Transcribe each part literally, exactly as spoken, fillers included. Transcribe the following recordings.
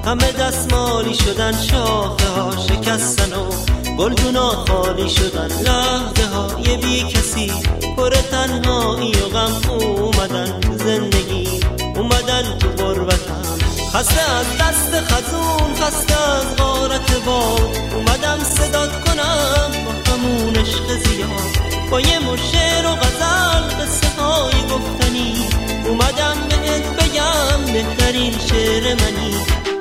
همه دستمالی شدن، شاخه ها شکستن و گلدونا خالی شدن، لحظه های بی کسی پر تنهایی و غم اومدن تو زندگی، اومدن تو غربتم. خسته از دست خزون، خسته از غارت باد، اومدم صدات کنم با همون عشق زیاد، با یه مش شعر و غزل قصه های گفتنی، اومدم بهت بگم بهترین شعر منی.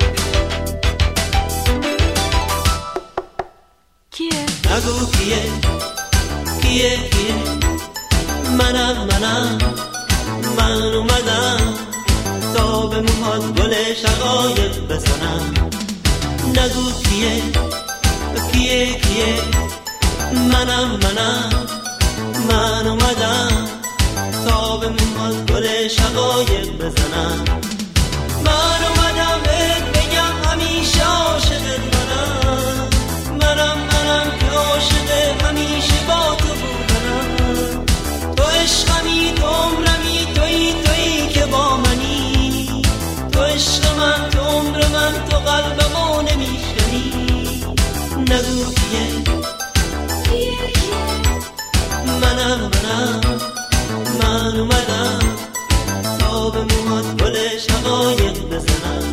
کیه؟ نگو کیه کیه کیه منم منم من اومدم تا به موهات گل شقایق بزنم. نگو کیه کیه کیه منم منم من اومدم تا به موهات گل شقایق بزنم. من اومدم بهت بگم همیشه عاشقت منم، منم منم که عاشق همیشه با تو بودنم. تو عشقمی، تو عمرمی، تویی تویی که با منی، تو عشق من، تو عمر من، تو قلبمو نمیشنی. نگو کیه منم منم من اومدم تا به موهات گل شقایق بزنم.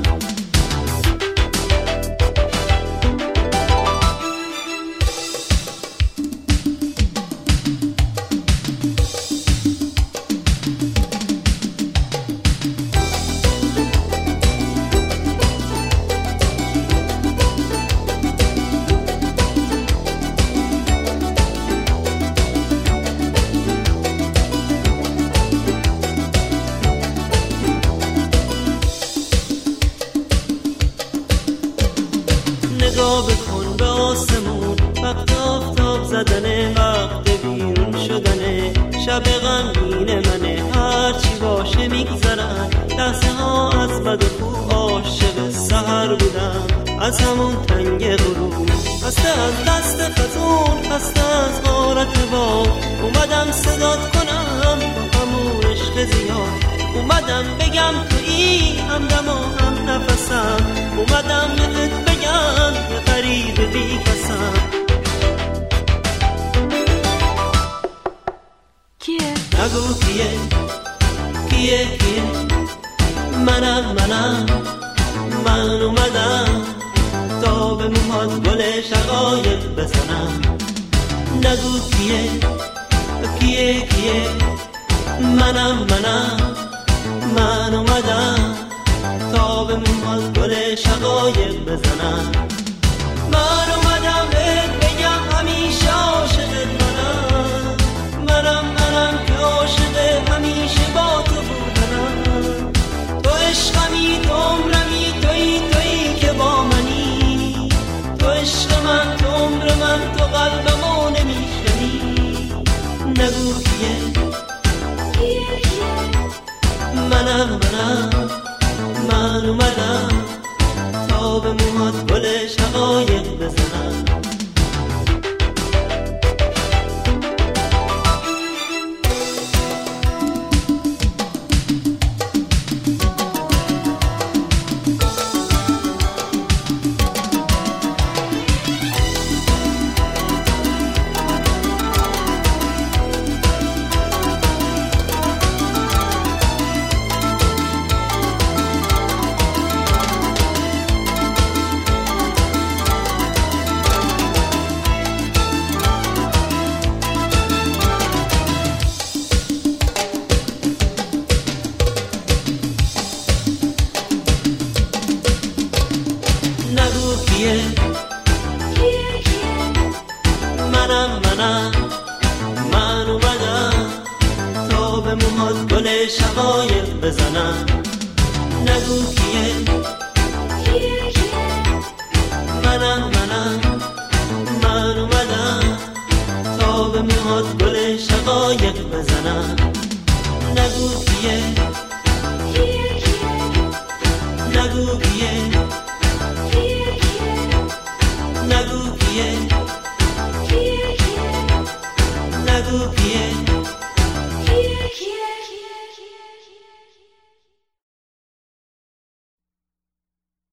نگاه بکن به آسمون، وقت آفتاب زدنه، وقت بیرون شدنه، شب غمگین منه، هرچی باشه میگذرن لحظه ها از بد و خوب. عاشق سحر بودم از همون تنگ غروب، خسته از دست خزون، خسته از غارت باد، اومدم صدات کنم با همون عشق زیاد، اومدم بگم تویی همدم و هم نفسم، اومدم بهت بگم یه غریب بی کسم. کیه؟ نگو کیه کیه کیه منم منم من اومدم تا به موهات گل شقایق بزنم. نگو کیه کیه کیه منم منم من اومدم تا به موهات گل شقایق بزنم. من اومدم بهت بگم همیشه عاشقت منم، منم منم که عاشق همیشه با تو بودنم. تو عشقمی، تو عمرمی، تویی تویی که با منی، تو عشق من، تو عمر من، تو قلبمو نمیشنی. نگو کیه منم منم من اومدم تا به موهات گل شقایق بزنم. کیه منم منم من اومدم تا به موهات گل شقایق بزنم. نگو کیه